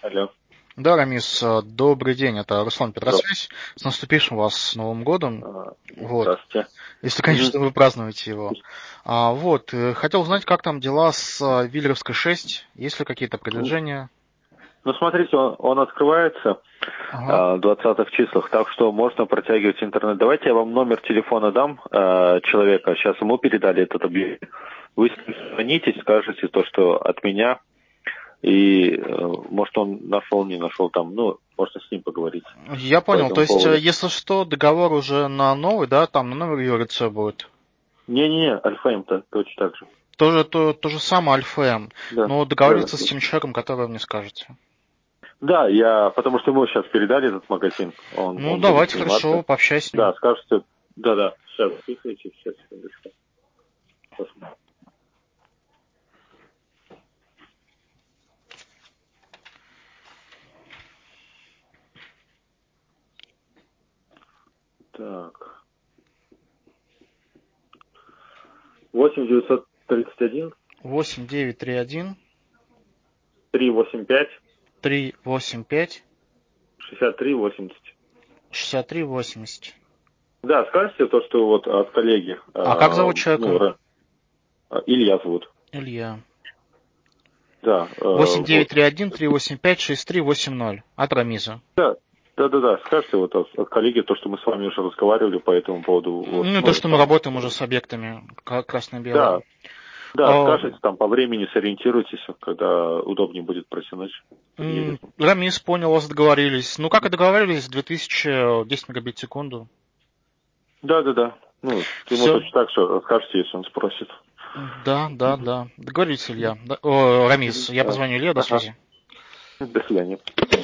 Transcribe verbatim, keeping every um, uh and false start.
Алло. Да, Рамис, э, добрый день, это Руслан Здравствуйте. Петросвязь. С наступившим вас с Новым годом. А, Вот. Здравствуйте. Если, Мгм. конечно, вы празднуете его. А, вот, э, хотел узнать, как там дела с э, Виллеровской шесть, есть ли какие-то продвижения? Ну, смотрите, он, он открывается Ага. а, в двадцатых числах, так что можно протягивать интернет. Давайте я вам номер телефона дам а, человека. Сейчас ему передали этот объект. Вы с ним звонитесь, скажете то, что от меня. И, э, может, он нашел, не нашел там. Ну, можно с ним поговорить Я по понял, то этому есть, э, поводу. если что, договор уже на новый, да, там на номер юрлица будет. Не-не-не, Альфа-М-то точно так же. Тоже то, то же самое Альфа-М, Да, но да, да. договориться с тем человеком, который вы мне скажете. Да, я, потому что ему сейчас передали этот магазин, он, Ну, он будет давайте, заниматься. хорошо, пообщаюсь с ним. Да, скажете, да-да, сейчас записывайте, сейчас, секундочку. Посмотрим. Так, восемь девятьсот тридцать один восемь девять три один три восемь пять три восемь пять шестьдесят три восемьдесят. шестьдесят три восемьдесят. Да, скажите то, что вот от коллеги, А как э, зовут ну, человека? Ра- Илья зовут. Илья. Да, э, восемь девять вот. три один три восемь пять шесть три восемь ноль. От Рамиза. Да, да-да-да, скажите вот от, от коллеги то, что мы с вами уже разговаривали по этому поводу. Вот, Ну, то, ну, что мы там, работаем уже с объектами ка- красно-белые. да, да, А, скажите там по времени, сориентируйтесь, когда удобнее будет протянуть. м, Подъедет. Рамиз, понял, вас договорились. Ну, как и договаривались, две тысячи десять мегабит в секунду. Да-да-да. Ну, ему Все. точно так же расскажете, если он спросит. Да, да, Мгм. да. Договорились, Илья. Да- о, Рамиз, Мгм. я Да. позвоню Илье, до Ага. связи. До свидания.